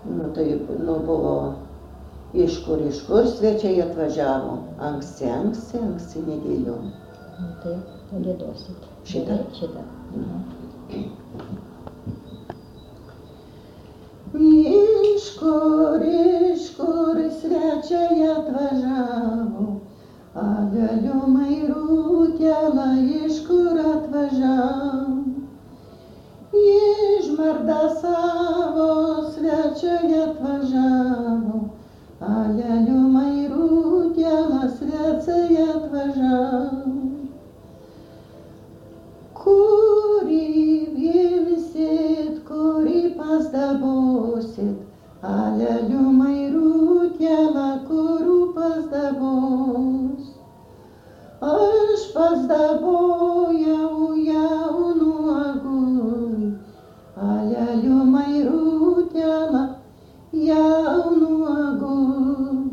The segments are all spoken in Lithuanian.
Nu taip, nu buvo iš kur svečiai atvažiavo. Anksti nedėliom. Nu tai, pagėdosit. Šitą? Šitą. Iš kur svečiai atvažiavo, Agaliu Mairutėla iš kur atvažiavo. Iš Marda savo svečiai atvažiavo, Agaliu Mairutėla svečiai atvažiavo. Kuri vilsit, kuri pasdabosit, Aleliu Mairutėla, kurių pasdabos. Aš pasdabojau jaunu agui, Aleliu Mairutėla, jaunu agui.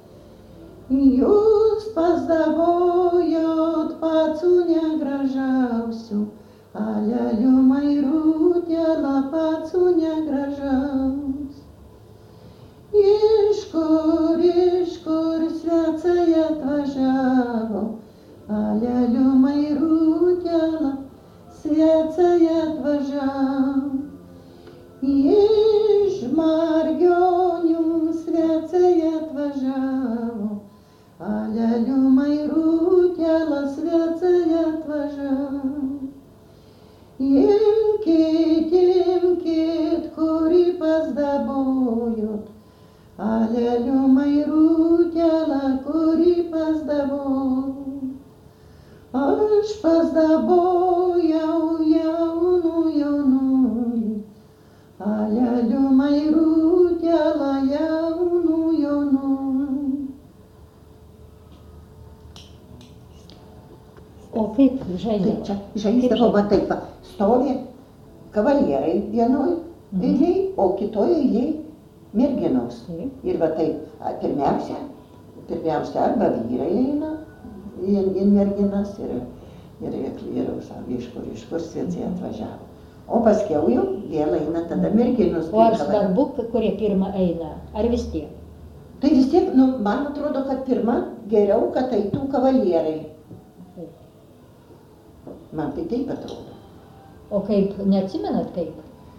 Jūs pasdabojot pacų negražiausių, Aleliu Mairutėla, pacų negražiausių. Iš kur svečiai atvažiavo, Aleliu Mairutėla, svečiai atvažiavo. Iš Margionių svečiai atvažiavo, Aleliu Mairutėla, svečiai atvažiavo. Imkit, kurį pasdabojot, Aleliu Mairutėla, kurį pasdabojot. Aš pasdabojau jaunųjų, Aleliu Mairutėla, jaunųjų. O kaip žaisdavo? Tai čia žaisdavo, va taip, stovi kavalierai vienoj eilėj, o kitoj eilėj merginos. Ir va taip, pirmiausia arba vyrai eina į merginas ir sako, iš kur svečiai atvažiavo. O paskiau jau vėl eina tada merginos. O ar svarbu, kurie pirmą eina, ar vis tiek? Tai vis tiek, man atrodo, kad pirma geriau, kad eitų kavalierai. Man tai taip atrodo. O kaip, neatsimenat kaip?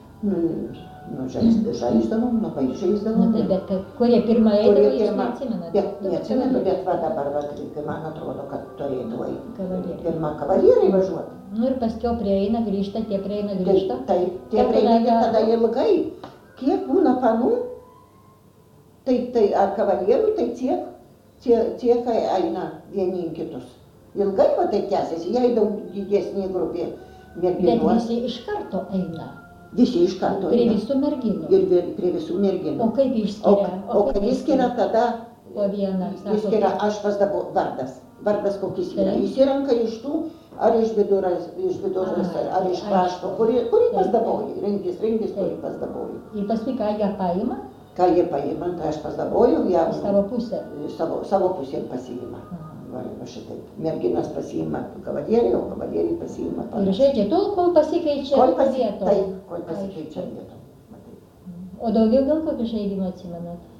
Žaisdavom, labai žaisdavom. Na taip, bet kurie pirmą eidavo, jūs neatsimenat? Neatsimenu, bet va dabar, man atrodo, kad turėtų eiti. Pirma kavalierai važiuoti. Nu ir paskiau prieina, grįžta, tie prieina, grįžta. Taip, tie prieina tada ilgai. Kiek būna panų, tai ar kavalierų, tai tiek eina vieni į kitus. Ilgai va taip tęsiasi, jei daug didesnė grupė merginų. Bet visi iš karto eina. Visi iš karto eina. Prie visų merginų. Ir prie visų merginų. O kaip išskiria? O kaip išskiria tada, po vieną, išskiria aš pasdabau vardas kokis yra. Jis įrenka iš tų, ar iš viduras, ar iš krašto, kurį pasdaboji, rinkis, kurį pasdaboji. Ir paskui ką jie paima? Ką jie paima, tai aš pasdaboju, jie savo pusę. Savo pusėm pasiima. Va šitaip. Merginas pasiima kavalierį, o kavalierį pasiima panas. Ir žaidžia tol, kol pasikeičia vietom. Taip, kol pasikeičia vietom. O daugiau gal kokį žaidimą atsimenat?